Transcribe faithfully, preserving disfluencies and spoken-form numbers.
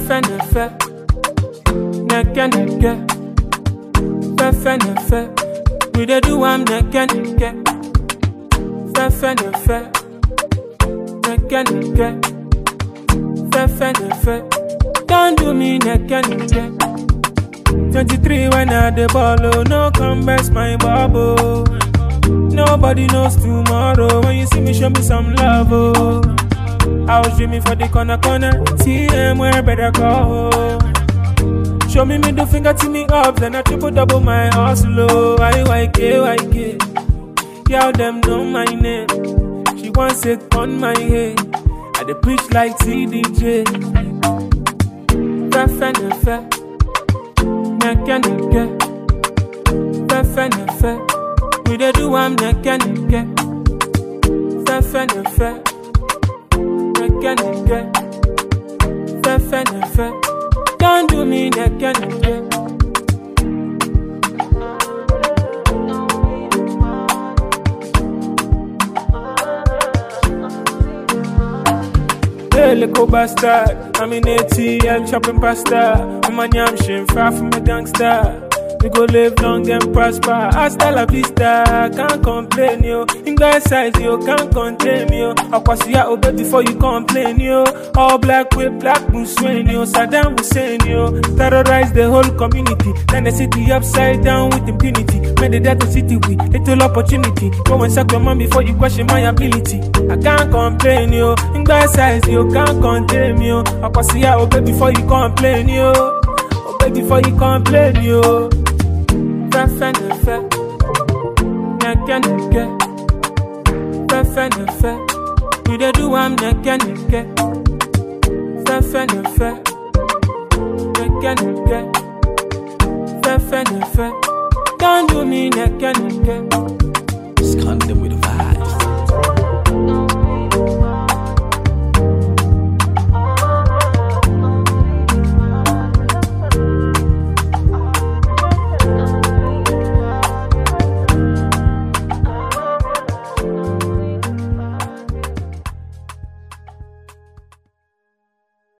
Fefe nefe, neke neke. Fefe nefe, we dey do am neke neke. Fefe nefe, neke neke. Fefe nefe, don't do me neke neke. Twenty-three when I dey ball, oh, no come best my bubble. Nobody knows tomorrow. When you see me, show me some love, oh. I was dreaming for the corner corner. T M where better go. Show me middle finger to me up, then I triple double my hustle. Oh, I Y K Y K. Girl them know my name. She wants it on my head. I dey preach like T D J. Fefe nefe, neke neke. Fefe nefe, we dey do am neke neke. Fefe nefe. Neke neke, fefe nefe, don't do me neke neke. Hey, little bastard, I'm in A T L chopping pasta. I'm a yam shin, far from a gangster. We go live long and prosper. Hasta la vista, can't complain, yo. In God's size, yo, can't contain me, yo. Akwasiya obey before you complain, yo. All black with black Muslim, yo. Saddam Hussein, yo. Terrorize the whole community. Turn the city upside down with impunity. Made the data city with little opportunity. Go and suck your mom before you question my ability. I can't complain, yo. In God's size, yo, can't contain me, yo. Akwasiya obey before you complain, yo. Obey before you complain, yo. Fefe nefe, neke neke. Fefe nefe, we dey do am neke neke. Fefe nefe, neke neke. Fefe nefe, don't do me neke neke. Just condemn with the vibes.